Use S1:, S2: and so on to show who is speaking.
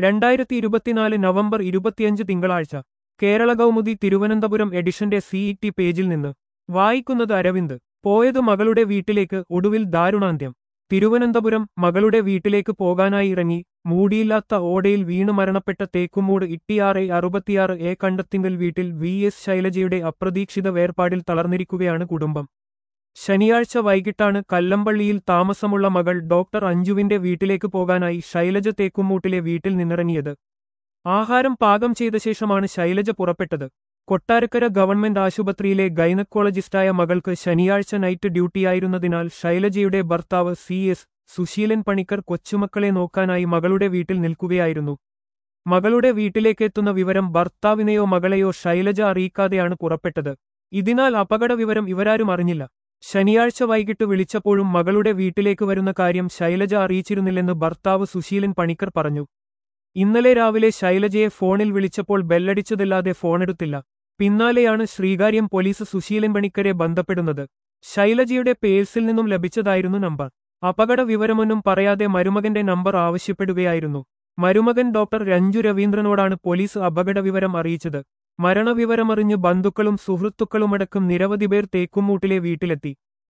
S1: 2024 November 25 തിങ്കളാഴ്ച കേരള കൗമുദി തിരുവനന്തപുരം എഡിഷന്റെ CET പേജിൽ നിന്ന് വായിക്കുന്നത് അരവിന്ദ്. പോയത് മകളുടെ വീട്ടിലേക്ക്, ഒടുവിൽ ദാരുണാന്ത്യം. തിരുവനന്തപുരം. മകളുടെ വീട്ടിലേക്ക് പോകാനായി ഇറങ്ങി മൂടിയില്ലാത്ത ഓടയിൽ വീണു മരണപ്പെട്ട തേക്കുമൂട് ഇട്ടിയാറെ 66 കണ്ടത്തിങ്കൽ വീട്ടിൽ VS ശൈലജയുടെ അപ്രതീക്ഷിത വേർപാടിൽ തളർന്നിരിക്കുകയാണ് കുടുംബം. ശനിയാഴ്ച വൈകിട്ടാണ് കല്ലമ്പള്ളിയിൽ താമസമുള്ള മകൾ ഡോക്ടർ അഞ്ജുവിന്റെ വീട്ടിലേക്ക് പോകാനായി ശൈലജ തേക്കുമൂട്ടിലെ വീട്ടിൽ നിന്നിറങ്ങിയത്. ആഹാരം പാകം ചെയ്ത ശേഷമാണ് ശൈലജ പുറപ്പെട്ടത്. കൊട്ടാരക്കര ഗവൺമെന്റ് ആശുപത്രിയിലെ ഗൈനക്കോളജിസ്റ്റായ മകൾക്ക് ശനിയാഴ്ച നൈറ്റ് ഡ്യൂട്ടിയായിരുന്നതിനാൽ ശൈലജയുടെ ഭർത്താവ് CS സുശീലൻ പണിക്കർ കൊച്ചുമക്കളെ നോക്കാനായി മകളുടെ വീട്ടിൽ നിൽക്കുകയായിരുന്നു. മകളുടെ വീട്ടിലേക്കെത്തുന്ന വിവരം ഭർത്താവിനെയോ മകളെയോ ശൈലജ അറിയിക്കാതെയാണ് പുറപ്പെട്ടത്. ഇതിനാൽ അപകട വിവരം ഇവരാരും അറിഞ്ഞില്ല. ശനിയാഴ്ച വൈകിട്ട് വിളിച്ചപ്പോഴും മകളുടെ വീട്ടിലേക്ക് വരുന്ന കാര്യം ശൈലജ അറിയിച്ചിരുന്നില്ലെന്ന് ഭർത്താവ് സുശീലൻ പണിക്കർ പറഞ്ഞു. ഇന്നലെ രാവിലെ ശൈലജയെ ഫോണിൽ വിളിച്ചപ്പോൾ ബെല്ലടിച്ചതല്ലാതെ ഫോണെടുത്തില്ല. പിന്നാലെയാണ് ശ്രീകാര്യം പോലീസ് സുശീലൻ പണിക്കരെ ബന്ധപ്പെടുന്നത്. ശൈലജയുടെ പേഴ്സിൽ നിന്നും ലഭിച്ചതായിരുന്നു നമ്പർ. അപകട വിവരമൊന്നും പറയാതെ മരുമകന്റെ നമ്പർ ആവശ്യപ്പെടുകയായിരുന്നു. മരുമകൻ ഡോക്ടർ രഞ്ജു രവീന്ദ്രനോടാണ് പോലീസ് അപകട വിവരം അറിയിച്ചത്. മരണവിവരമറിഞ്ഞ് ബന്ധുക്കളും സുഹൃത്തുക്കളുമടക്കം നിരവധി പേർ തേക്കുമൂട്ടിലെ വീട്ടിലെത്തി.